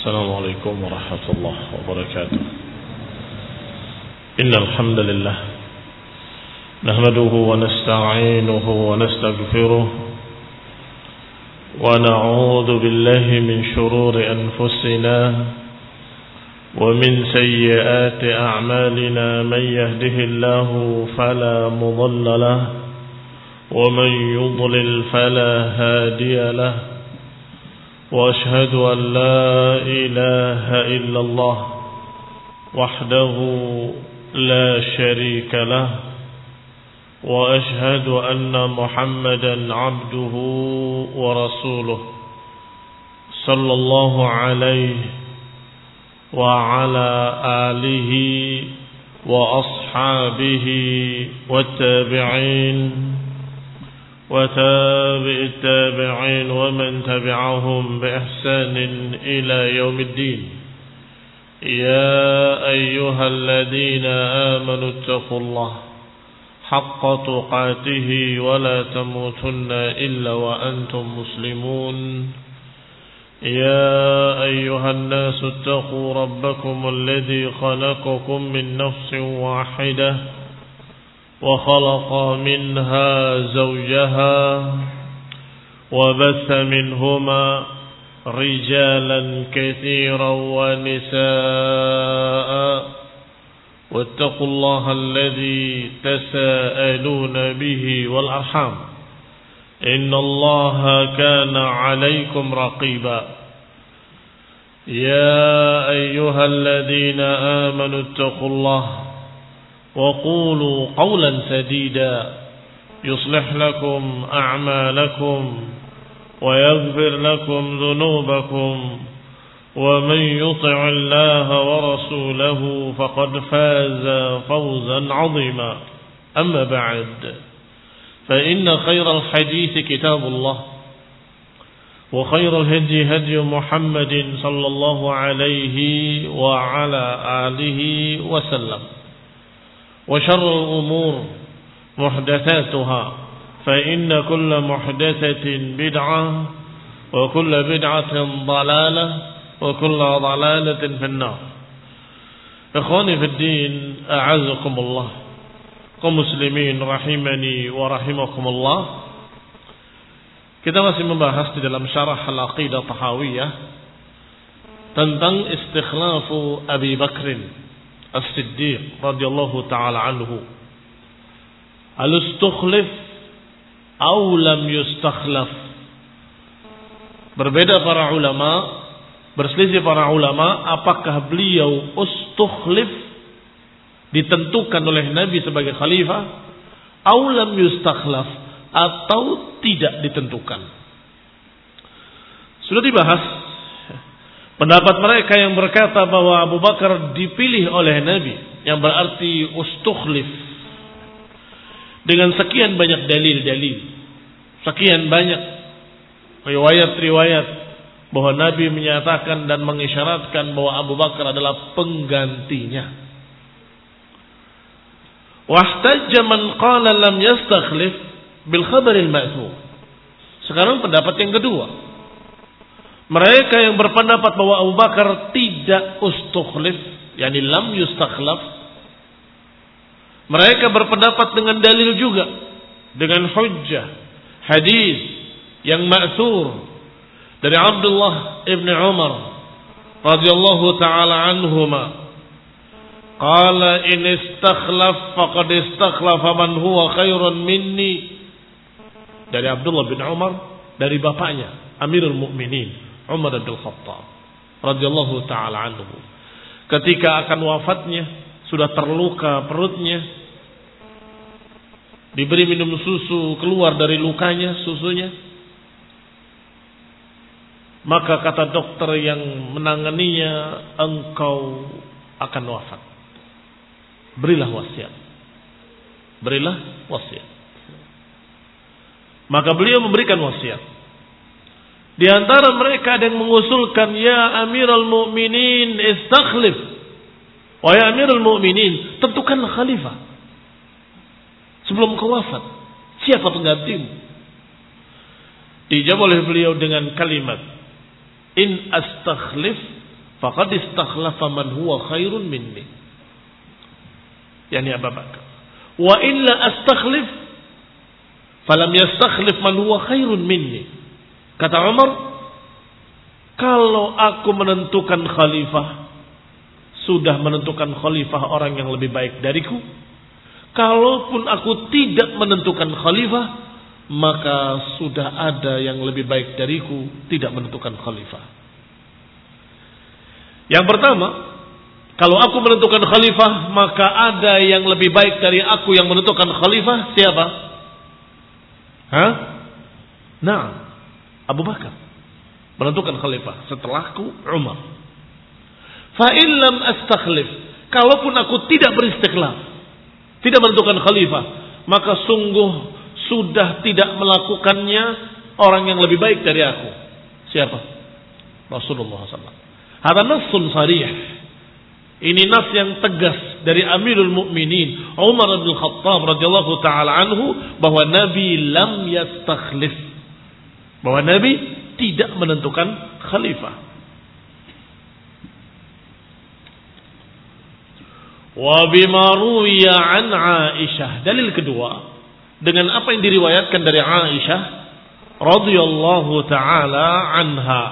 السلام عليكم ورحمة الله وبركاته. إن الحمد لله نحمده ونستعينه ونستغفره ونعوذ بالله من شرور أنفسنا ومن سيئات أعمالنا. من يهده الله فلا مضل له ومن يضلل فلا هادي له. وأشهد أن لا إله إلا الله وحده لا شريك له. وأشهد أن محمدا عبده ورسوله صلى الله عليه وعلى آله وأصحابه والتابعين وتابع التابعين ومن تبعهم بإحسان إلى يوم الدين. يا أيها الذين آمنوا اتقوا الله حق تقاته ولا تموتن إلا وأنتم مسلمون. يا أيها الناس اتقوا ربكم الذي خلقكم من نفس واحدة وخلق منها زوجها وبث منهما رجالا كثيرا ونساء. واتقوا الله الذي تساءلون به والأرحام إن الله كان عليكم رقيبا. يا أيها الذين آمنوا اتقوا الله وقولوا قولا سديدا يصلح لكم أعمالكم ويغفر لكم ذنوبكم ومن يطع الله ورسوله فقد فاز فوزا عظيما. أما بعد فإن خير الحديث كتاب الله وخير الهدي هدي محمد صلى الله عليه وعلى آله وسلم. وشر الأمور محدثاتها فإن كل محدثة بدعة وكل بدعة ضلالة وكل ضلالة في النار. إخواني في الدين أعزكم الله kaum muslimin rahimani wa rahimakumullah. Kita masih membahas di dalam syarah Al-Aqidah Tahawiyah tentang istikhlafu Abi Bakrin As-Siddiq radhiyallahu ta'ala anhu. Al-istukhlif aw lam yustakhlaf. Berbeda para ulama, berselisih para ulama apakah beliau ustukhlif, ditentukan oleh Nabi sebagai khalifah, aw lam yustakhlaf, atau tidak ditentukan. Sudah dibahas pendapat mereka yang berkata bahwa Abu Bakar dipilih oleh Nabi, yang berarti ustukhlif, dengan sekian banyak dalil-dalil, sekian banyak riwayat-riwayat bahwa Nabi menyatakan dan mengisyaratkan bahwa Abu Bakar adalah penggantinya. Wahtajja man qala lam yastakhlif bil khabaril ma'thur. Sekarang pendapat yang kedua. Mereka yang berpendapat bahwa Abu Bakar tidak ustukhlif, yakni lam yustakhlaf, mereka berpendapat dengan dalil juga, dengan hujjah hadis yang ma'thur dari Abdullah ibn Umar radhiyallahu ta'ala anhuma. Qala in istakhlaf faqad istakhlafa man huwa khairun minni. Dari Abdullah bin Umar, dari bapaknya Amirul Mukminin Umar bin Khattab radhiyallahu taala anhu. Ketika akan wafatnya, sudah terluka perutnya, diberi minum susu, keluar dari lukanya susunya. Maka kata dokter yang menanganinya, engkau akan wafat. Berilah wasiat. Berilah wasiat. Maka beliau memberikan wasiat. Di antara mereka ada yang mengusulkan, ya Amirul Mukminin istakhlif. Wahai Amirul Mukminin, tentukanlah khalifah sebelum kau wafat. Siapa penggantimu? Dijawab oleh beliau dengan kalimat, in astakhlif faqad istakhlafa man huwa khairun minni. Yani Abu Bakar. Wa illa astakhlif falam yastakhlif man huwa khairun minni. Kata Umar, kalau aku menentukan khalifah, sudah menentukan khalifah orang yang lebih baik dariku. Kalaupun aku tidak menentukan khalifah, maka sudah ada yang lebih baik dariku tidak menentukan khalifah. Yang pertama, kalau aku menentukan khalifah, maka ada yang lebih baik dari aku yang menentukan khalifah. Siapa? Nah, Abu Bakar menentukan khalifah. Setelahku Umar. Fa in lam astakhlif, kalaupun aku tidak beristikhlaf, tidak menentukan khalifah, maka sungguh sudah tidak melakukannya orang yang lebih baik dari aku. Siapa? Rasulullah SAW. Hada nassun sarih. Ini nas yang tegas dari Amirul Mukminin Umar bin Khattab radhiyallahu taala anhu bahwa Nabi lam yastakhlif. Bahwa Nabi tidak menentukan khalifah. Wa bima ruwiya an Aisyah. Dalil kedua, dengan apa yang diriwayatkan dari Aisyah radhiyallahu taala anha.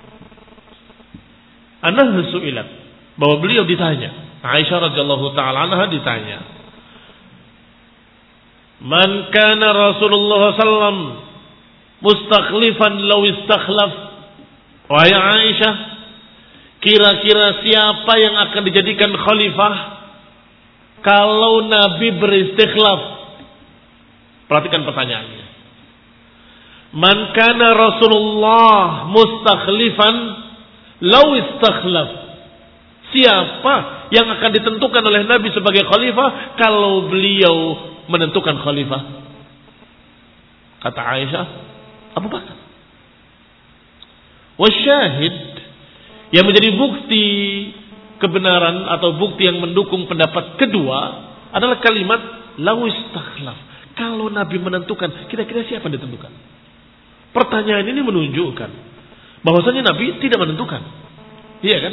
Annaha su'ilat, bahwa beliau ditanya, Aisyah radhiyallahu taala anha ditanya, "Man kana Rasulullah sallam mustakhlifan law istakhlaf?" Wahai Aisyah, kira-kira siapa yang akan dijadikan khalifah kalau Nabi beristikhlaf? Perhatikan pertanyaannya. Man kana Rasulullah mustakhlifan law istakhlaf? Siapa yang akan ditentukan oleh Nabi sebagai khalifah kalau beliau menentukan khalifah? Kata Aisyah, Abu Bakar. Wasyahid, yang menjadi bukti kebenaran atau bukti yang mendukung pendapat kedua adalah kalimat law istakhlaf. Kalau Nabi menentukan, kira-kira siapa yang ditentukan? Pertanyaan ini menunjukkan bahwasanya Nabi tidak menentukan. Iya kan?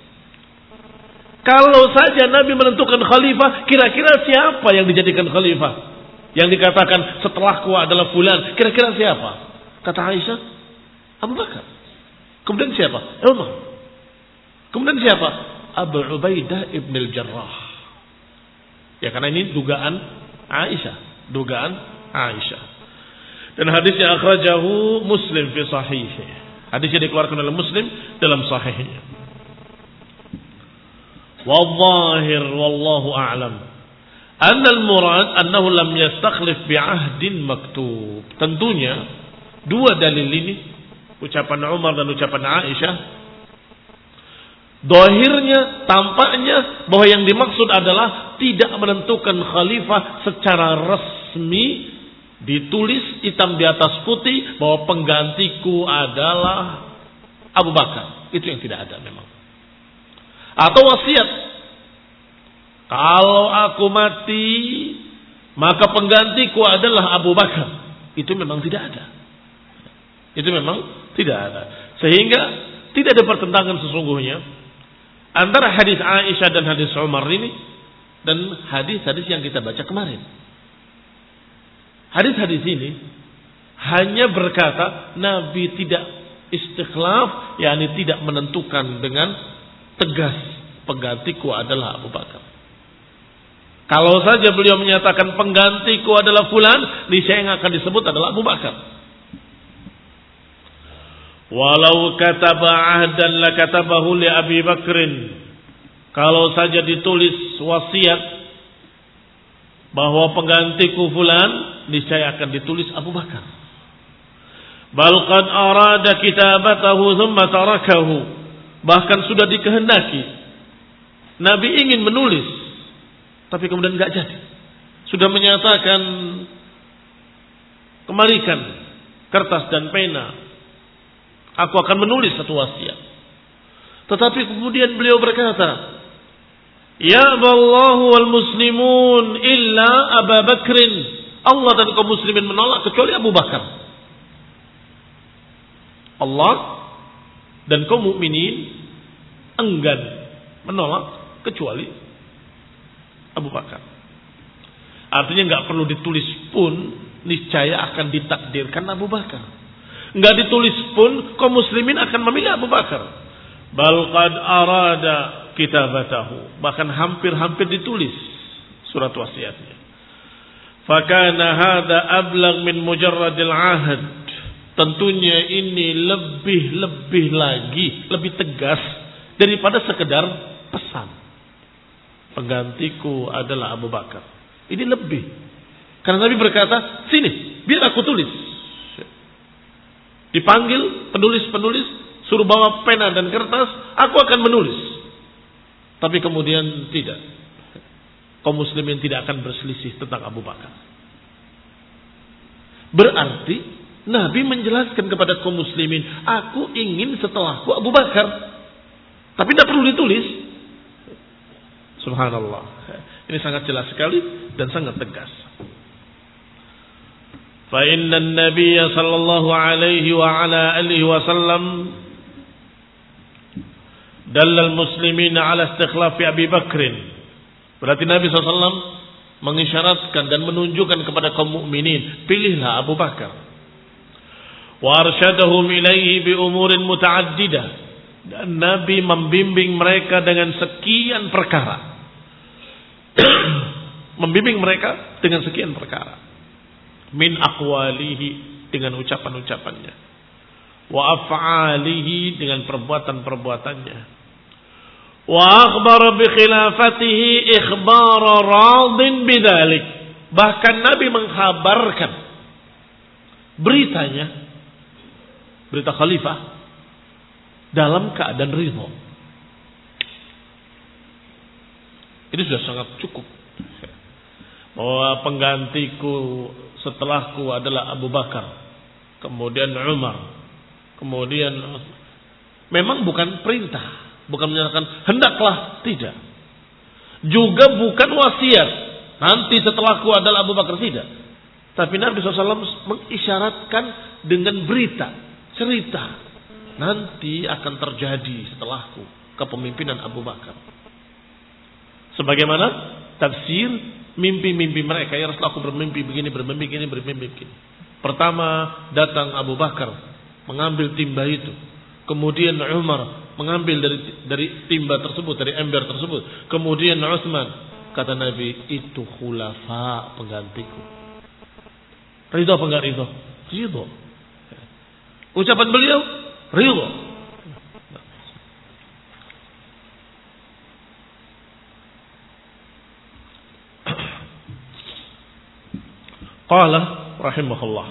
Kalau saja Nabi menentukan khalifah, kira-kira siapa yang dijadikan khalifah? Yang dikatakan setelahku adalah fulan, kira-kira siapa? Kata Aisyah, Abu Bakar. Kemudian siapa? Umar. Kemudian siapa? Abu Ubaidah ibn al-Jarrah. Ya, karena ini dugaan Aisyah. Dugaan Aisyah. Dan hadisnya akhrajahu Muslim fi sahihih. Hadisnya dikeluarkan oleh Muslim dalam sahihnya. Wallahir wallahu a'lam. Annal murad annahu lam yastakhlif bi'ahdin maktub. Tentunya dua dalil ini, ucapan Umar dan ucapan Aisyah, dohirnya, tampaknya bahwa yang dimaksud adalah tidak menentukan khalifah secara resmi, ditulis hitam di atas putih bahwa penggantiku adalah Abu Bakar. Itu yang tidak ada memang. Atau wasiat, kalau aku mati maka penggantiku adalah Abu Bakar. Itu memang tidak ada. Itu memang tidak ada. Sehingga tidak ada pertentangan sesungguhnya antara hadis Aisyah dan hadis Umar ini dan hadis-hadis yang kita baca kemarin. Hadis-hadis ini hanya berkata Nabi tidak istikhlaf, yakni tidak menentukan dengan tegas penggantiku adalah Abu Bakar. Kalau saja beliau menyatakan penggantiku adalah fulan, niscaya yang akan disebut adalah Abu Bakar. Walau kataba ahdan la katabahu li Abi Bakrin. Kalau saja ditulis wasiat bahwa penggantiku fulan, niscaya akan ditulis Abu Bakar. Bal qad arada kitabatahu thumma tarakahu. Bahkan sudah dikehendaki Nabi ingin menulis, tapi kemudian enggak jadi. Sudah menyatakan kemarikan kertas dan pena, aku akan menulis satu wasiat. Tetapi kemudian beliau berkata, Ya Allahu wal muslimun illa Abu Bakrin. Allah dan kaum muslimin menolak kecuali Abu Bakar. Allah dan kaum mukminin enggan menolak kecuali Abu Bakar. Artinya nggak perlu ditulis pun niscaya akan ditakdirkan Abu Bakar. Nggak ditulis pun kaum muslimin akan memilih Abu Bakar. Bal qad arada kitabatahu, bahkan hampir-hampir ditulis surat wasiatnya. Fakana hadza ablagh min mujarradil ahad. Tentunya ini lebih lagi, lebih tegas daripada sekedar pesan. Penggantiku adalah Abu Bakar. Ini lebih. Karena Nabi berkata, sini, biar aku tulis. Dipanggil penulis-penulis, suruh bawa pena dan kertas, aku akan menulis. Tapi kemudian tidak. Kaum muslimin tidak akan berselisih tentang Abu Bakar. Berarti Nabi menjelaskan kepada kaum muslimin, aku ingin setelahku Abu Bakar. Tapi tidak perlu ditulis. Subhanallah. Ini sangat jelas sekali dan sangat tegas. Fa inna an-nabiy sallallahu alaihi wa ala alihi wasallam dalla al-muslimina ala istikhlafi Abi Bakrin. Berarti Nabi SAW mengisyaratkan dan menunjukkan kepada kaum mukminin, pilihlah Abu Bakar. Wa arsyadahum ilaihi bi umurin mutaaddidah. Dan Nabi membimbing mereka dengan sekian perkara. Membimbing mereka dengan sekian perkara. Min aqwalihi, dengan ucapan-ucapannya. Wa af'alihi, dengan perbuatan-perbuatannya. Wa akhbara bi khilafatihi ikhbara radin bidzalik. Bahkan Nabi mengkhabarkan beritanya, berita khalifah, dalam keadaan ridho. Ini sudah sangat cukup. Bahwa penggantiku setelahku adalah Abu Bakar, kemudian Umar, kemudian memang bukan perintah, bukan menyatakan hendaklah, tidak. Juga bukan wasiat, nanti setelahku adalah Abu Bakar, tidak. Tapi Nabi SAW mengisyaratkan dengan berita, cerita, nanti akan terjadi setelahku kepemimpinan Abu Bakar. Sebagaimana tafsir mimpi-mimpi mereka, ya Rasulullah, aku bermimpi begini, bermimpi begini, bermimpi begini. Pertama datang Abu Bakar mengambil timba itu, kemudian Umar mengambil dari timba tersebut, dari ember tersebut, kemudian Utsman. Kata Nabi, itu khulafa, penggantiku. Ridho apa enggak ridho? Ridho. Ucapan beliau ridho. Qala rahimahullah.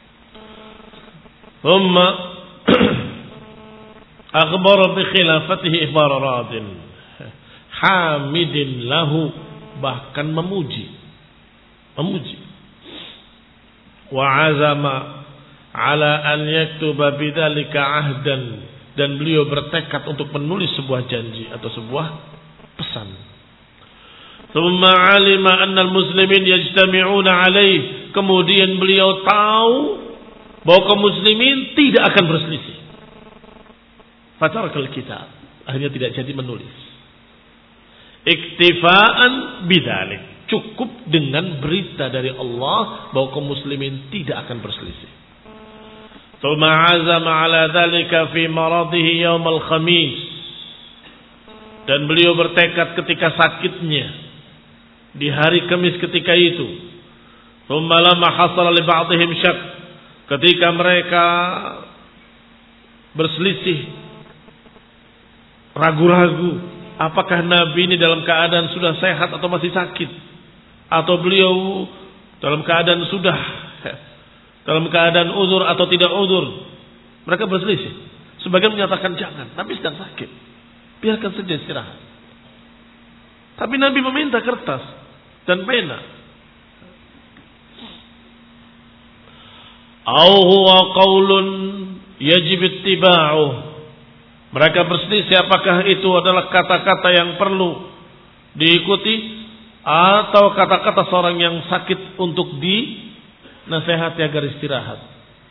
Thumma akhbara bi khilafatihi ikhbar radin hamidin lahu, bahkan memuji. Wa azama ala an yaktuba bidzalika ahdan, dan beliau bertekad untuk menulis sebuah janji atau sebuah pesan. Thumma alima anna al-muslimin yajtami'una alaih, kemudian beliau tahu bahwa kaum muslimin tidak akan berselisih. Fatarakal kitab, akhirnya tidak jadi menulis. Iktifaan bidzalik, cukup dengan berita dari Allah bahwa kaum muslimin tidak akan berselisih. Thumma azama ala dzalika fi maradihi yaumal khamis, dan beliau bertekad ketika sakitnya di hari Kamis ketika itu. Thumma lamma hasala li ba'dihim syak, ketika mereka berselisih, ragu-ragu apakah Nabi ini dalam keadaan sudah sehat atau masih sakit, atau beliau dalam keadaan dalam keadaan uzur atau tidak uzur. Mereka berselisih. Sebagian menyatakan jangan, Nabi sedang sakit, biarkan saja istirahat. Tapi Nabi meminta kertas dan pena. Au huwa qaulun yajib ittiba'uh. Mereka berselisih apakah itu adalah kata-kata yang perlu diikuti atau kata-kata seorang yang sakit untuk dinasehati agar istirahat.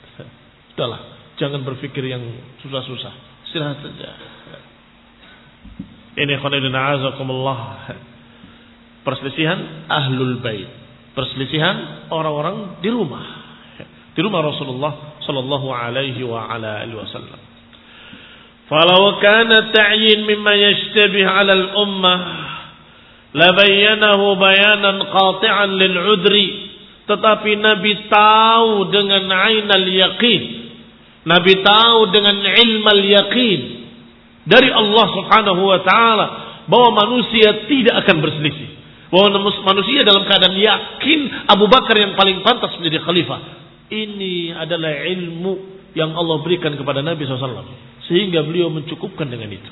Sudahlah, jangan berpikir yang susah-susah, istirahat saja. Ini khonidina azakumullah. Perselisihan ahlul bait. Perselisihan orang-orang di rumah. Di rumah Rasulullah sallallahu alaihi wa ala alihi wasallam. Falau kana ta'yin mimma yashtabih 'ala al-ummah la bayyanahu bayanan qati'an lil 'udri. Tetapi Nabi tahu dengan ainal yaqin. Nabi tahu dengan ilmal yaqin dari Allah Subhanahu wa taala bahwa manusia tidak akan berselisih. Bahwa manusia dalam keadaan yakin Abu Bakar yang paling pantas menjadi khalifah. Ini adalah ilmu yang Allah berikan kepada Nabi SAW. Sehingga beliau mencukupkan dengan itu.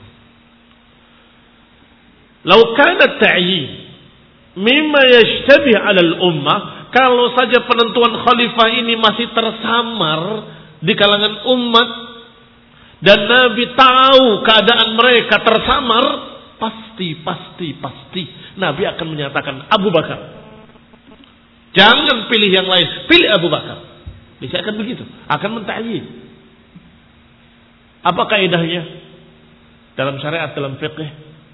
Lau kana ta'yin mimma yashtabih 'ala al-ummah, kalau saja penentuan khalifah ini masih tersamar di kalangan umat dan Nabi tahu keadaan mereka tersamar, pasti Nabi akan menyatakan Abu Bakar. Jangan pilih yang lain, pilih Abu Bakar. Bisa akan begitu, akan menta'yin. Apa kaidahnya dalam syariat, dalam fiqh?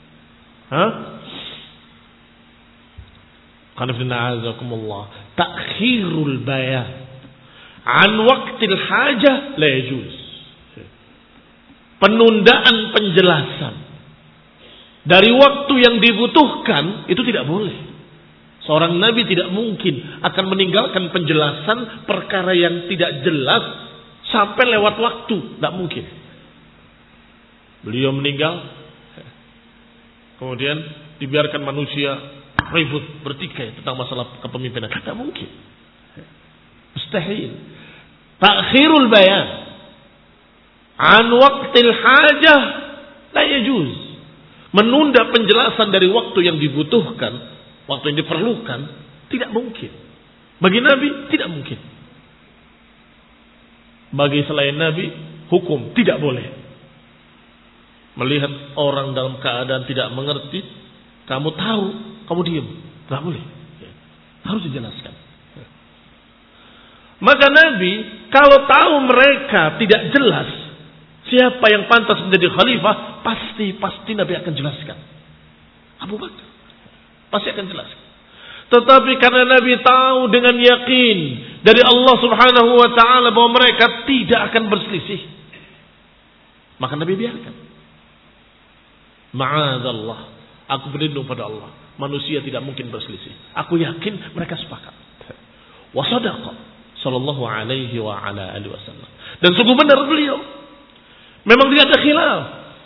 Takhirul bayan an waqtil hajah la yajuz. Penundaan penjelasan dari waktu yang dibutuhkan itu tidak boleh. Seorang Nabi tidak mungkin akan meninggalkan penjelasan perkara yang tidak jelas sampai lewat waktu. Tidak mungkin. Beliau meninggal, kemudian dibiarkan manusia ribut bertikai tentang masalah kepemimpinan. Tidak mungkin. Mustahil. Takhirul bayan an waqtil hajah la yajuz. Menunda penjelasan dari waktu yang dibutuhkan, waktu yang diperlukan, tidak mungkin. Bagi Nabi tidak mungkin. Bagi selain Nabi hukum tidak boleh. Melihat orang dalam keadaan tidak mengerti, kamu tahu, kamu diam, tidak boleh. Harus dijelaskan. Maka Nabi kalau tahu mereka tidak jelas siapa yang pantas menjadi khalifah, pasti Nabi akan jelaskan. Abu Bakar pasti akan jelaskan. Tetapi karena Nabi tahu dengan yakin dari Allah Subhanahu wa taala bahwa mereka tidak akan berselisih, maka Nabi biarkan. Ma'adzallah, aku berlindung pada Allah, manusia tidak mungkin berselisih. Aku yakin mereka sepakat. Wa sadaqa sallallahu alaihi wa ala alihi wasallam. Dan sungguh benar beliau. Memang tidak ada khilaf.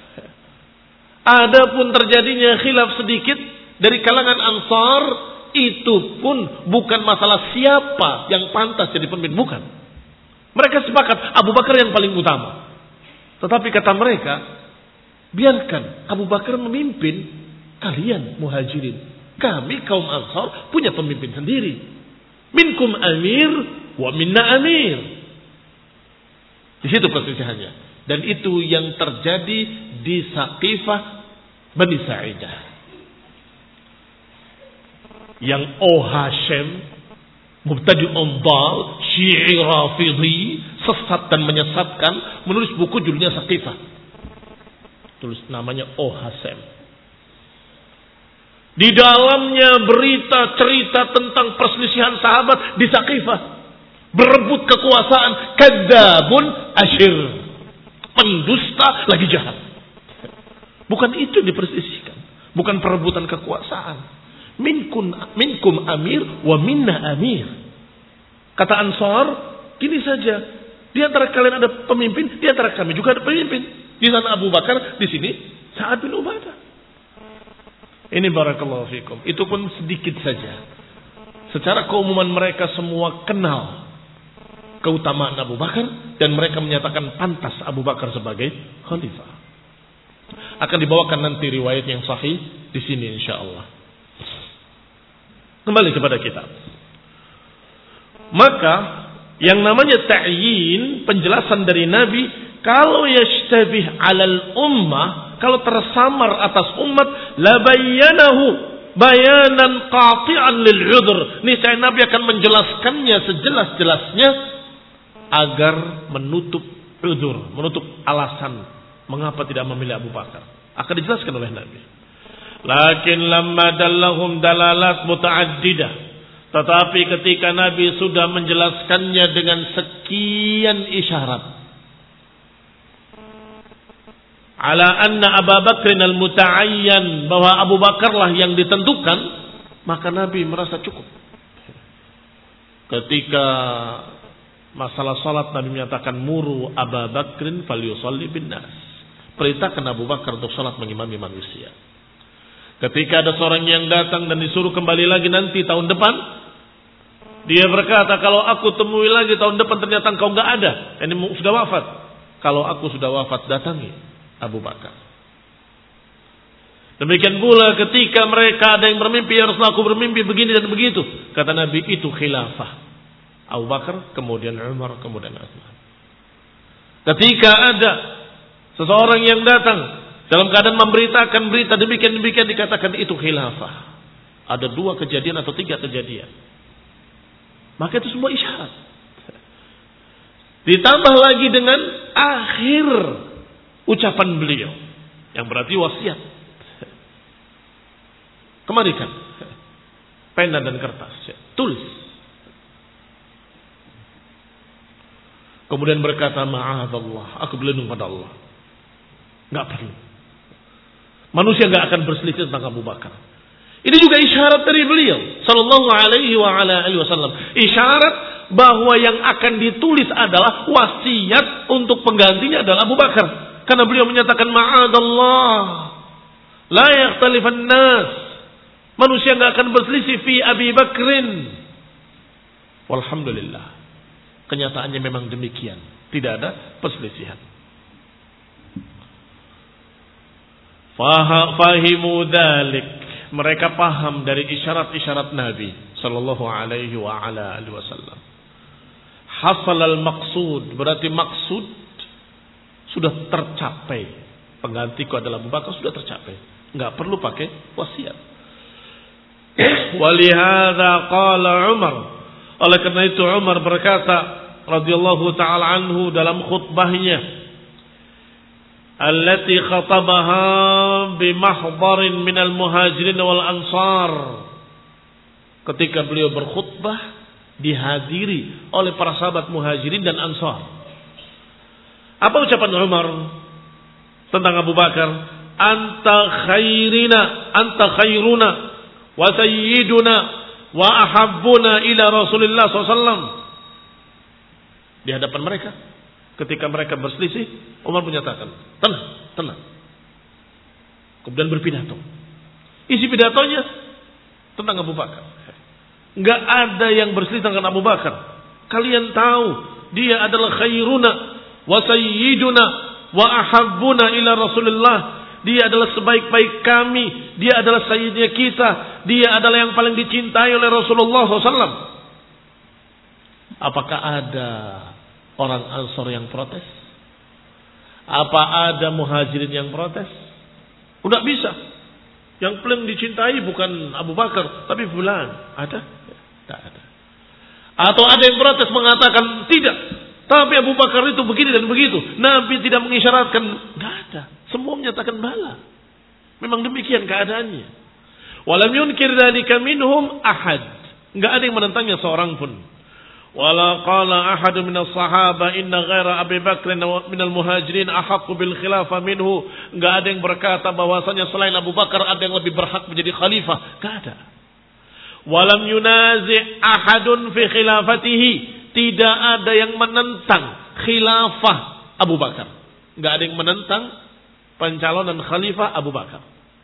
Adapun terjadinya khilaf sedikit dari kalangan Ansar, itu pun bukan masalah siapa yang pantas jadi pemimpin, bukan. Mereka sepakat Abu Bakar yang paling utama. Tetapi kata mereka, biarkan Abu Bakar memimpin, kalian Muhajirin, kami kaum Ansar punya pemimpin sendiri. Minkum amir wa minna amir. Di situ perselisihannya. Dan itu yang terjadi di Saqifah Bani Sa'idah. Yang Hashim, mubtadi umbal, Syi'i Rafidhi, sesat dan menyesatkan, menulis buku judulnya Saqifah. Tulis namanya Hashim. Di dalamnya berita cerita tentang perselisihan sahabat di Saqifah. Berebut kekuasaan, kadzabun asyir. Pendusta lagi jahat. Bukan itu diperselisihkan. Bukan perebutan kekuasaan. Minkum amir wa minna amir. Kata Ansar, gini saja. Di antara kalian ada pemimpin, di antara kami juga ada pemimpin. Di sana Abu Bakar, di sini Sa'ad bin Ubadah. Ini barakallahu fikum. Itu pun sedikit saja. Secara keumuman mereka semua kenal keutamaan Abu Bakar dan mereka menyatakan pantas Abu Bakar sebagai khalifah. Akan dibawakan nanti riwayat yang sahih di sini insyaallah. Kembali kepada kita. Maka yang namanya ta'yin, penjelasan dari Nabi, kalau yashtabih 'alal ummah, kalau tersamar atas umat, la bayyanahu bayanan qati'an lil 'udhr. Niscaya Nabi akan menjelaskannya sejelas-jelasnya agar menutup udzur, menutup alasan mengapa tidak memilih Abu Bakar. Akan dijelaskan oleh Nabi. Lakin lamma dallahum dalalat muta'addidah. Tetapi ketika Nabi sudah menjelaskannya dengan sekian isyarat. Ala anna Abu Bakr al-muta'ayyan, bahwa Abu Bakarlah yang ditentukan, maka Nabi merasa cukup. Ketika masalah salat, Nabi menyatakan muru Abu Bakrin falyusalli bin nas. Perintahkan Abu Bakar untuk salat mengimami manusia. Ketika ada seorang yang datang dan disuruh kembali lagi nanti tahun depan, dia berkata, kalau aku temui lagi tahun depan ternyata engkau enggak ada, ini sudah wafat. Kalau aku sudah wafat, datangi Abu Bakar. Demikian pula ketika mereka ada yang bermimpi, ya Rasulullah aku bermimpi begini dan begitu. Kata Nabi, itu khilafah. Abu Bakar, kemudian Umar, kemudian Utsman. Ketika ada seseorang yang datang dalam keadaan memberitakan berita demikian-demikian, dikatakan itu khilafah. Ada 2 kejadian atau 3 kejadian. Maka itu semua isyarat. Ditambah lagi dengan akhir ucapan beliau, yang berarti wasiat. Kemarikan pena dan kertas, tulis. Kemudian berkata, ma'adzallah, aku berlindung pada Allah. Enggak perlu. Manusia enggak akan berselisih tentang Abu Bakar. Ini juga isyarat dari beliau sallallahu alaihi wa ala alihi wasallam. Isyarat bahwa yang akan ditulis adalah wasiat untuk penggantinya adalah Abu Bakar. Karena beliau menyatakan ma'adallah la yakhtalifan nas. Manusia enggak akan berselisih fi Abi Bakrin. Walhamdulillah. Kenyataannya memang demikian. Tidak ada perselisihan. Fahimu dzalik, mereka paham dari isyarat-isyarat Nabi sallallahu alaihi wa ala alihi wasallam. Hasal al-maqsud, berarti maksud sudah tercapai. Penggantiku adalah Abu Bakar, sudah tercapai. Enggak perlu pakai wasiat. Walihada qala Umar, oleh karena itu Umar berkata radhiyallahu taala anhu dalam khutbahnya allati khatabaha bimahdharin minal muhajirin wal ansar, ketika beliau berkhutbah dihadiri oleh para sahabat muhajirin dan ansar. Apa ucapan Umar tentang Abu Bakar? Anta khairuna wa sayyiduna wa ahabbuna ila Rasulillah SAW. Di hadapan mereka, ketika mereka berselisih, Umar menyatakan, tenang. Kemudian berpidato. Isi pidatonya tentang Abu Bakar. Enggak ada yang berselisih dengan Abu Bakar. Kalian tahu, dia adalah khairuna wa sayyiduna wa ahabbuna ila Rasulillah. Dia adalah sebaik-baik kami. Dia adalah sayyidnya kita. Dia adalah yang paling dicintai oleh Rasulullah SAW. Apakah ada orang Ansor yang protes? Apa ada muhajirin yang protes? Udah bisa. Yang paling dicintai bukan Abu Bakar, tapi fulan. Ada? Tak ada. Atau ada yang protes mengatakan tidak, tapi Abu Bakar itu begini dan begitu. Nabi tidak mengisyaratkan. Tidak ada. Semua menyatakan bala. Memang demikian keadaannya. Walam yunkir dzalika minhum ahad. Enggak ada yang menentangnya seorang pun. Wala qala ahad minas sahaba inna ghaira Abi Bakr minal muhajirin ahaqqu bil khilafah minhu. Enggak ada yang berkata bahwasanya selain Abu Bakar ada yang lebih berhak menjadi khalifah. Enggak ada. Walam yunazi' ahadun fi khilafatihi. Tidak ada yang menentang khilafah Abu Bakar. Enggak ada yang menentang pencalonan khalifah Abu Bakar.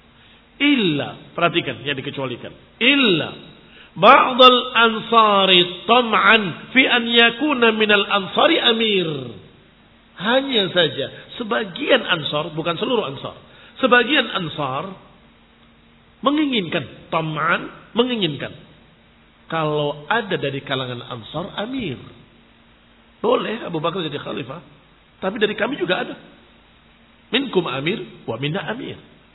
Illa, perhatikan yang dikecualikan. Illa ba'dal ansari tam'an fi an yakuna minal ansari amir. Hanya saja sebagian ansar, bukan seluruh ansar. Sebagian ansar menginginkan, tam'an menginginkan, kalau ada dari kalangan ansar amir. Boleh Abu Bakar jadi khalifah, tapi dari kami juga ada. Minkum amir wa minna amir.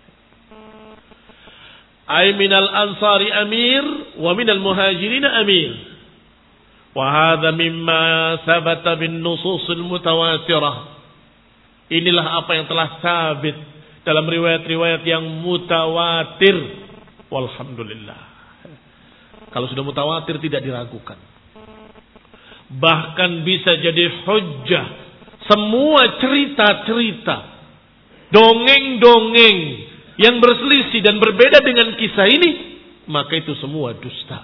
Ay minal ansari amir wa minal muhajirin amir. Wa hadha mimma thabata bin nususil mutawatirah. Inilah apa yang telah sabit dalam riwayat-riwayat yang mutawatir. Walhamdulillah. Kalau sudah mutawatir tidak diragukan. Bahkan bisa jadi hujjah. Semua cerita-cerita, dongeng-dongeng yang berselisih dan berbeda dengan kisah ini, maka itu semua dusta.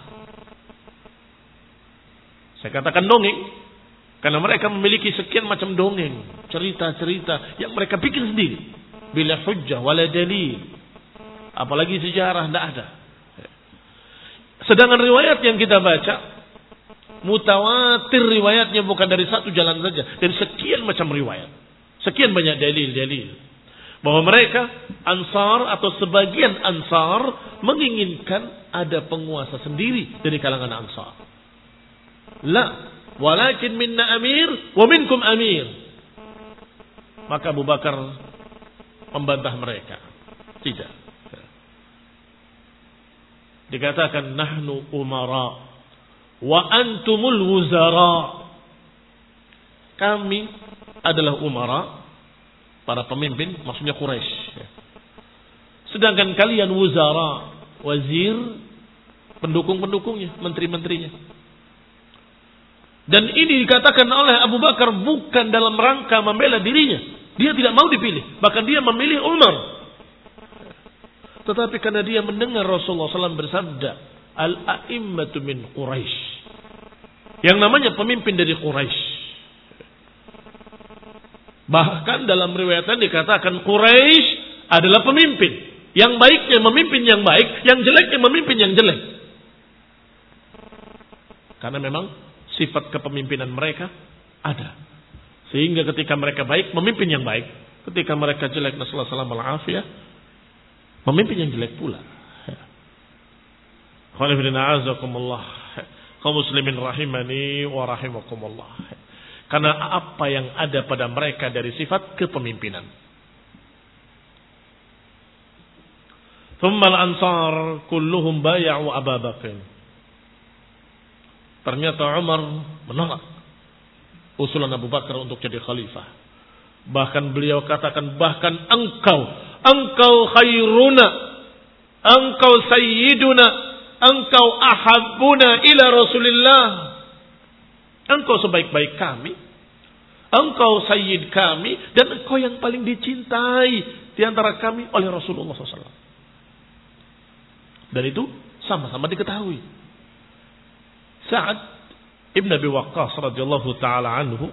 Saya katakan dongeng karena mereka memiliki sekian macam dongeng, cerita-cerita yang mereka bikin sendiri. Bila hujjah wala dalil. Apalagi sejarah tidak ada. Sedangkan riwayat yang kita baca mutawatir riwayatnya, bukan dari satu jalan saja, dari sekian macam riwayat, sekian banyak dalil-dalil bahwa mereka Ansar atau sebagian Ansar menginginkan ada penguasa sendiri dari kalangan Ansar. La, walakin minna amir wa minkum amir. Maka Abu Bakar membantah mereka. Tidak. Dikatakan nahnu umara wa antumul wuzara. Kami adalah umara, para pemimpin, maksudnya Quraisy. Sedangkan kalian wuzara, wazir, pendukung-pendukungnya, menteri-menterinya. Dan ini dikatakan oleh Abu Bakar bukan dalam rangka membela dirinya. Dia tidak mau dipilih, bahkan dia memilih Umar. Tetapi karena dia mendengar Rasulullah SAW bersabda, Al-a'immatu min Quraisy. Yang namanya pemimpin dari Quraisy. Bahkan dalam riwayatan dikatakan Quraisy adalah pemimpin. Yang baiknya memimpin yang baik, yang jeleknya memimpin yang jelek. Karena memang sifat kepemimpinan mereka ada. Sehingga ketika mereka baik, memimpin yang baik. Ketika mereka jelek, nasallahu alaihi wasallam, memimpin yang jelek pula. Kaum muslimin rahimani wa rahimakumullah. Karena apa yang ada pada mereka dari sifat kepemimpinan. Thumma al-ansar kulluhum bay'u Abu Bakar. Ternyata Umar menolak usulan Abu Bakar untuk jadi khalifah. Bahkan beliau katakan, bahkan engkau khairuna, engkau sayyiduna, engkau ahabbuna ila Rasulillah. Engkau sebaik-baik kami, engkau sayyid kami, dan engkau yang paling dicintai di antara kami oleh Rasulullah SAW. Dan itu sama-sama diketahui. Sa'ad ibn Abi Waqqas radhiyallahu ta'ala anhu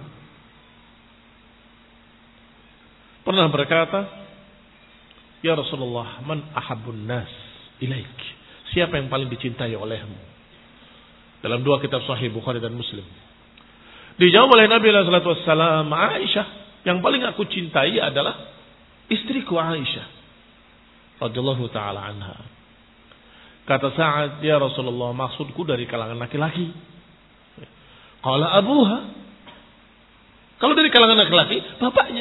pernah berkata, Ya Rasulullah, man ahabbun nas ilaik? Siapa yang paling dicintai olehmu? Dalam dua kitab sahih Bukhari dan Muslim. Dijawab oleh Nabi sallallahu alaihi wasallam, Aisyah, yang paling aku cintai adalah istriku Aisyah radhiyallahu ta'ala anha. Kata Sa'ad, ya Rasulullah, maksudku dari kalangan laki-laki. Qala abuha. Kalau dari kalangan laki-laki, bapaknya.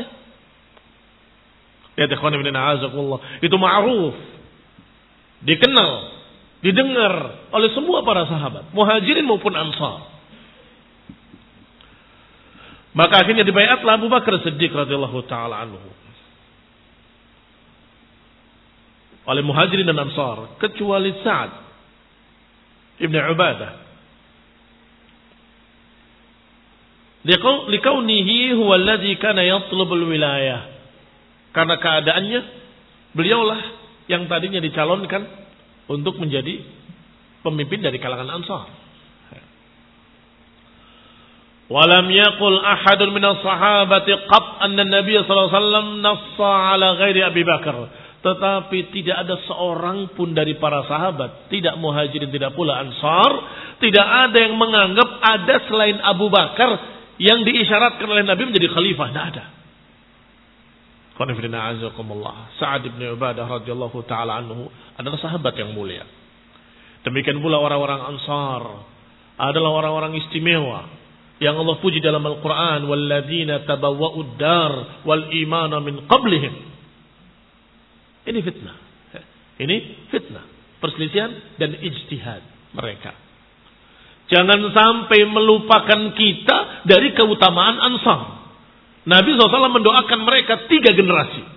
Ya ikhwan ibn a'azakumullah, itu ma'ruf, dikenal, didengar oleh semua para sahabat, muhajirin maupun ansar. Maka akhirnya dibaiatlah Abu Bakar Siddiq radhiyallahu taala anhu oleh muhajirin dan ansar, kecuali Sa'ad ibn Ubadah. Likaunihi huwa alladhi kana yatlubul wilayah. Karena keadaannya, beliaulah yang tadinya dicalonkan untuk menjadi pemimpin dari kalangan Ansar. Walam yaqul ahadun minas sahabati qat anna Nabi sallallahu alaihi wasallam nassa ala ghairi Abi Bakar. Tetapi tidak ada seorang pun dari para sahabat, tidak muhajirin, tidak pula Ansar, tidak ada yang menganggap ada selain Abu Bakar yang diisyaratkan oleh Nabi menjadi khalifah. Tidak ada. Sa'ad bin Ubadah radhiyallahu taala anhu adalah sahabat yang mulia. Demikian pula orang-orang Ansar adalah orang-orang istimewa yang Allah puji dalam Al-Qur'an, walladzina tabawwa'ud dar wal imana min qablihim. Ini fitnah. Ini fitnah, perselisihan dan ijtihad mereka. Jangan sampai melupakan kita dari keutamaan Ansar. Nabi SAW mendoakan mereka 3 generasi.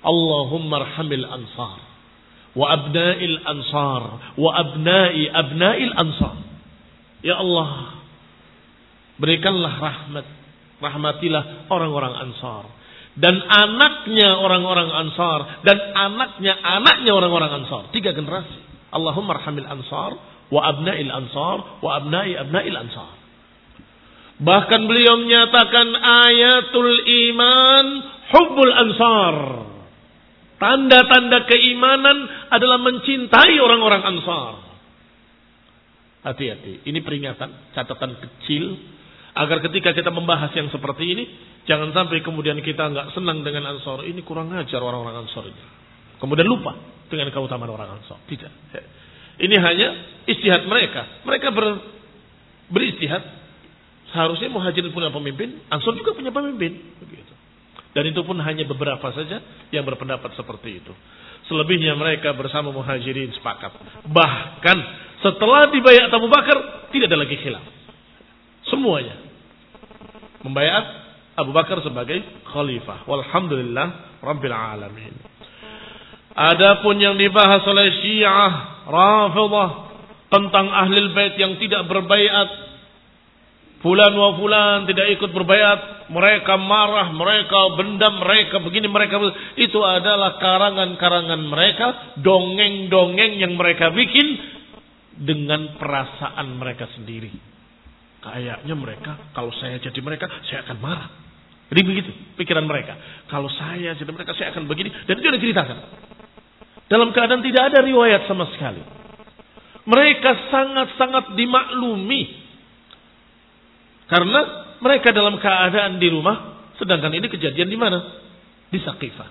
Allahumma arhamil ansar wa abna'il ansar wa abna'i abna'il ansar. Ya Allah, berikanlah rahmatilah orang-orang Ansar dan anaknya orang-orang Ansar dan anaknya orang-orang Ansar. 3 generasi. Allahumma arhamil ansar wa abna'il ansar wa abna'i abna'il ansar. Bahkan beliau menyatakan ayatul iman hubbul ansar. Tanda-tanda keimanan adalah mencintai orang-orang Ansar. Hati-hati, ini peringatan, catatan kecil, agar ketika kita membahas yang seperti ini, jangan sampai kemudian kita nggak senang dengan Ansar. Ini kurang ajar orang-orang Ansar ini. Kemudian lupa dengan keutamaan orang Ansar. Tidak. Ini hanya istihad mereka. Mereka beristihad. Seharusnya Muhajirin punya pemimpin, Ansar juga punya pemimpin. Begitu. Dan itu pun hanya beberapa saja yang berpendapat seperti itu. Selebihnya mereka bersama Muhajirin sepakat. Bahkan setelah dibayat Abu Bakar, tidak ada lagi khilaf. Semuanya membayat Abu Bakar sebagai khalifah. Walhamdulillah Rabbil Alamin. Adapun yang dibahas oleh Syiah Rafidhah tentang Ahlul Bait yang tidak berbayat, fulan wa fulan tidak ikut berbayat, mereka marah, mereka bendam, mereka begini, mereka itu adalah karangan-karangan mereka, dongeng-dongeng yang mereka bikin dengan perasaan mereka sendiri. Kayaknya mereka, kalau saya jadi mereka, saya akan marah. Jadi begitu pikiran mereka. Kalau saya jadi mereka, saya akan begini. Dan itu diceritakan. Dalam keadaan tidak ada riwayat sama sekali. Mereka sangat-sangat dimaklumi. Karena mereka dalam keadaan di rumah, sedangkan ini kejadian di mana? Di Saqifah.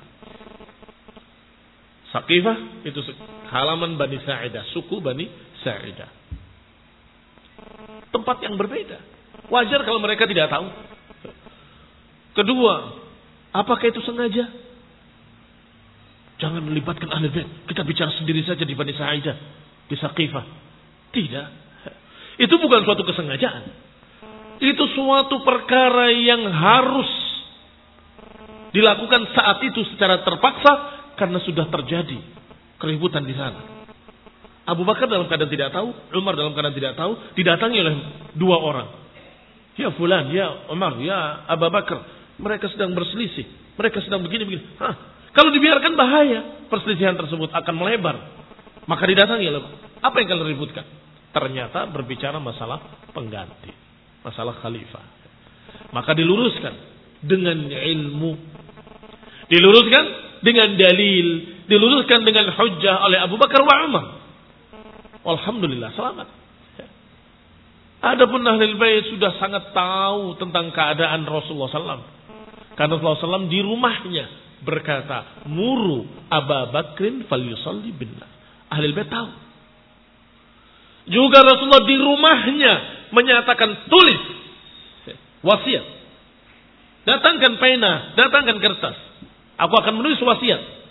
Saqifah itu halaman Bani Sa'idah, suku Bani Sa'idah. Tempat yang berbeda. Wajar kalau mereka tidak tahu. Kedua, apakah itu sengaja? Jangan melibatkan ahli bait. Kita bicara sendiri saja di Bani Sa'idah, di Saqifah. Tidak. Itu bukan suatu kesengajaan. Itu suatu perkara yang harus dilakukan saat itu secara terpaksa karena sudah terjadi keributan di sana. Abu Bakar dalam keadaan tidak tahu, Umar dalam keadaan tidak tahu, didatangi oleh 2 orang. Ya fulan, ya Umar, ya Abu Bakar, mereka sedang berselisih, mereka sedang begini-begini. Kalau dibiarkan bahaya, perselisihan tersebut akan melebar. Maka didatangi oleh, apa yang kalian ributkan? Ternyata berbicara masalah pengganti, masalah khalifah. Maka diluruskan dengan ilmu, diluruskan dengan dalil, diluruskan dengan hujjah oleh Abu Bakar wa Umar. Alhamdulillah selamat. Adapun Ahlul Bait sudah sangat tahu tentang keadaan Rasulullah SAW. Karena Rasulullah SAW di rumahnya berkata, muru Abu Bakrin falyusalli binnas. Ahlul Bait tahu. Juga Rasulullah di rumahnya menyatakan, tulis wasiat. Datangkan pena, datangkan kertas. Aku akan menulis wasiat.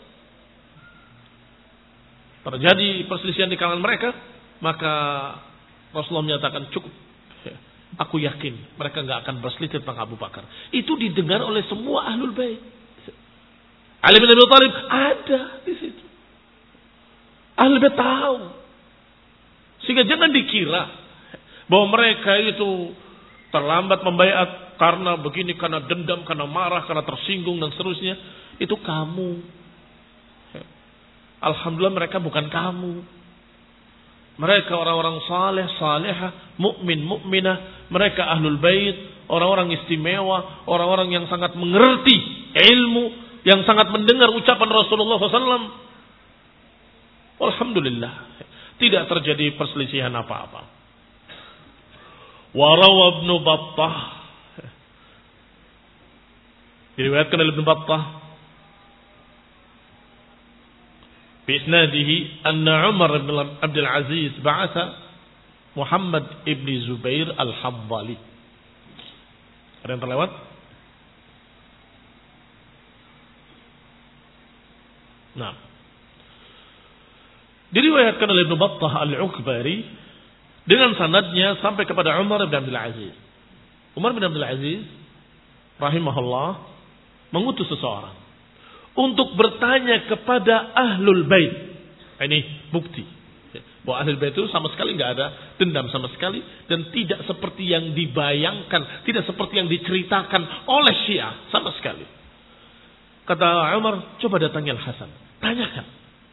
Terjadi perselisihan di kalangan mereka, maka Rasulullah menyatakan cukup. Aku yakin mereka nggak akan berselisih tentang Abu Bakar. Itu didengar oleh semua Ahlul Bait. Ali bin Abi Thalib ada di situ. Ahlul Bait tahu. Sehingga jangan dikira bahwa mereka itu terlambat membaiat karena begini, karena dendam, karena marah, karena tersinggung dan seterusnya. Itu kamu. Alhamdulillah mereka bukan kamu. Mereka orang-orang saleh, salehah, mukmin, mukminah. Mereka Ahlul Bait, orang-orang istimewa, orang-orang yang sangat mengerti ilmu, yang sangat mendengar ucapan Rasulullah SAW. Alhamdulillah, tidak terjadi perselisihan apa-apa. Warawa Ibn Battah, diriwayatkan oleh Ibn Battah بإسناده أن عمر بن عبد العزيز بعث محمد ابن زبير الحنظلي. Ada yang terlewat? Nah, diriwayatkan oleh Ibnu Battah Al-Ukbari dengan sanadnya sampai kepada Umar bin Abdul Aziz. Umar bin Abdul Aziz rahimahullah mengutus seseorang untuk bertanya kepada ahlul bait. Ini bukti bahwa ahlul bait itu sama sekali nggak ada dendam sama sekali dan tidak seperti yang dibayangkan, tidak seperti yang diceritakan oleh Syiah sama sekali. Kata Umar, coba datangi Al-Hasan, tanyakan.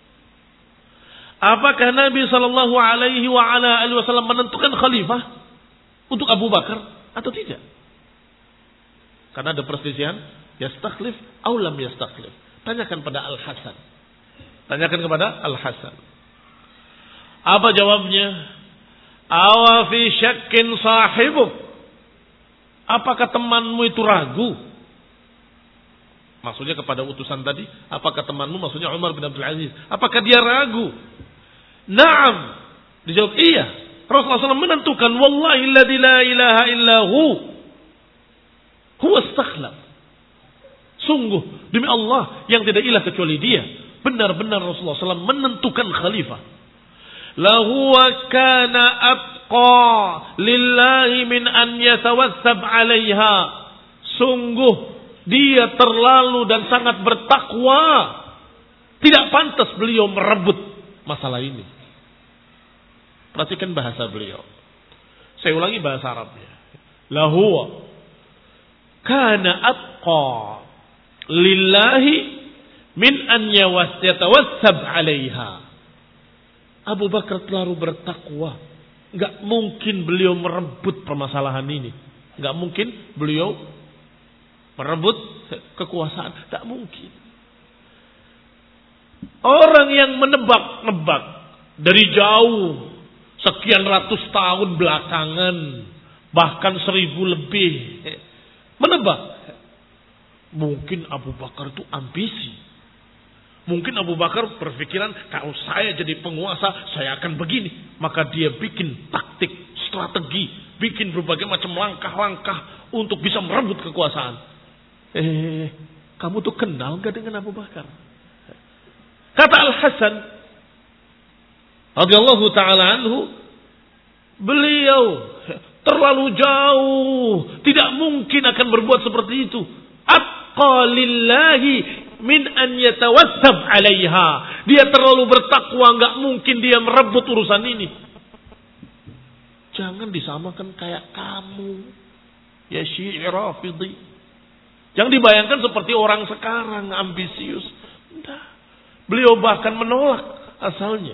Apakah Nabi Shallallahu Alaihi Wasallam menentukan khalifah untuk Abu Bakar atau tidak? Karena ada perselisihan, yastakhlif atau lam yastakhlif. Tanyakan pada Al-Hasan. Tanyakan kepada Al-Hasan. Apa jawabnya? Awa fi syakkin sahibuk. Apakah temanmu itu ragu? Maksudnya kepada utusan tadi, apakah temanmu, maksudnya Umar bin Abdul Aziz, apakah dia ragu? Naam. Dijawab iya. Rasulullah SAW menentukan, wallahi alladzi la ilaha illahu huwa istakhlaf. Sungguh demi Allah yang tidak ilah kecuali dia, benar-benar Rasulullah SAW menentukan khalifah. Lahu wa kana atqa lillahi min an yatawassab 'alaiha. Sungguh dia terlalu dan sangat bertakwa. Tidak pantas beliau merebut masalah ini. Perhatikan bahasa beliau. Saya ulangi bahasa Arabnya. Lahu kana atqa lillahi min an yatawassab 'alaiha. Abu Bakar terlalu bertakwa. Enggak mungkin beliau merebut permasalahan ini. Enggak mungkin beliau merebut kekuasaan. Tak mungkin. Orang yang menebak-nebak dari jauh, sekian ratus tahun belakangan, bahkan 1000 lebih, menebak. Mungkin Abu Bakar itu ambisi. Mungkin Abu Bakar berpikiran, kalau saya jadi penguasa, saya akan begini. Maka dia bikin taktik, strategi, bikin berbagai macam langkah-langkah untuk bisa merebut kekuasaan. Kamu tuh kenal gak dengan Abu Bakar? Kata Al-Hasan radhiyallahu ta'ala anhu, beliau terlalu jauh, tidak mungkin akan berbuat seperti itu. Atqa lillahi min an yatawassab 'alaiha. Dia terlalu bertakwa, enggak mungkin dia merebut urusan ini. Jangan disamakan kayak kamu, ya Syi'i Rafidhi. Jangan dibayangkan seperti orang sekarang ambisius. Enggak. Beliau bahkan menolak asalnya.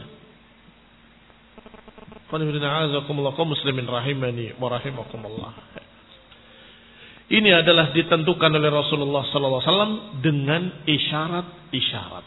Qul muslimin rahimani wa rahimakumullah. Ini adalah ditentukan oleh Rasulullah SAW dengan isyarat-isyarat.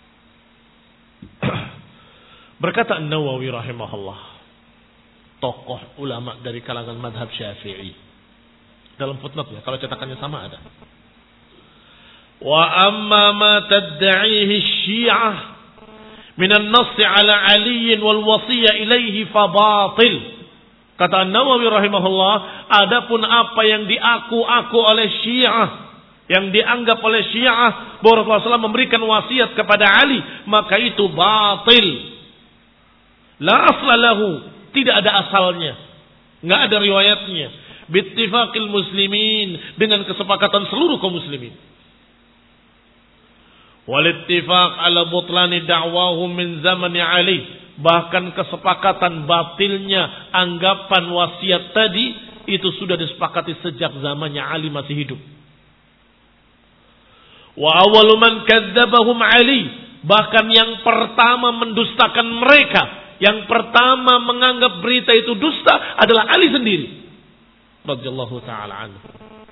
Berkata An-Nawawi rahimahullah, tokoh ulama dari kalangan madhab Syafi'i, dalam footnote-nya, kalau cetakannya sama ada. Wa amma ma tad'ihi Syi'ah min an-nass 'ala 'Ali wal wasiyya ilaihi fa batil. Kata An-Nawawi rahimahullah, adapun apa yang diaku-aku oleh Syiah, yang dianggap oleh Syiah bahwa Rasulullah SAW memberikan wasiat kepada Ali, maka itu batil. La asla lahu, tidak ada asalnya, enggak ada riwayatnya. Bittifaqil muslimin, dengan kesepakatan seluruh kaum muslimin. Wal ittifaq ala butlani da'wahum min zamani Ali. Bahkan kesepakatan batilnya anggapan wasiat tadi itu sudah disepakati sejak zamannya Ali masih hidup. Wa awwalu man kadzdzabahum Ali, bahkan yang pertama mendustakan mereka, yang pertama menganggap berita itu dusta adalah Ali sendiri radhiyallahu taala anhu.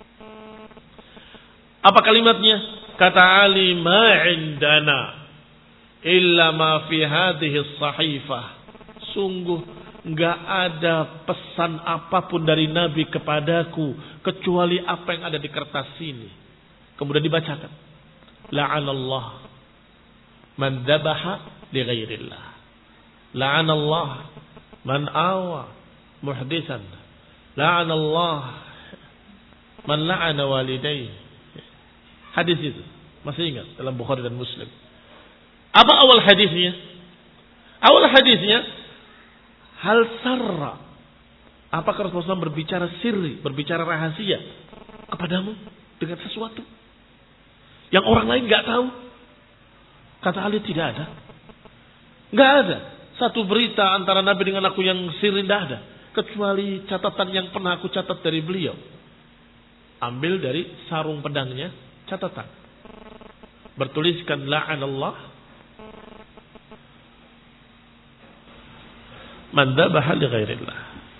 Apa kalimatnya? Kata Ali, ma indana illa ma fi hadhihi sahifah. Sungguh enggak ada pesan apapun dari Nabi kepadaku kecuali apa yang ada di kertas ini. Kemudian dibacakan, la'anallah man dzabaha li ghairillah, la'anallah man awa muhditsan, la'anallah man la'ana walidayhi. Hadis itu masih ingat dalam Bukhari dan Muslim. Apa awal hadisnya? Awal hadisnya, hal sarra. Apakah Rasulullah SAW berbicara sirri, berbicara rahasia kepadamu dengan sesuatu yang orang lain nggak tahu? Kata Ali, tidak ada. Nggak ada satu berita antara Nabi dengan aku yang sirri, tidak ada. Kecuali catatan yang pernah aku catat dari beliau. Ambil dari sarung pedangnya, catatan. Bertuliskan la'anallah man dhabaha li ghairillah.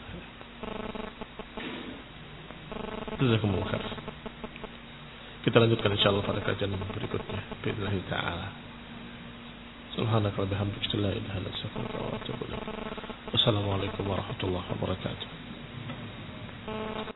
Jazakumullah khair. Kita lanjutkan insyaallah pada kajian berikutnya. Billahi ta'ala. Subhanaka wa bihamdika la ilaha illa anta astaghfiruka wa atubu ilaik. Wassalamualaikum warahmatullahi wabarakatuh.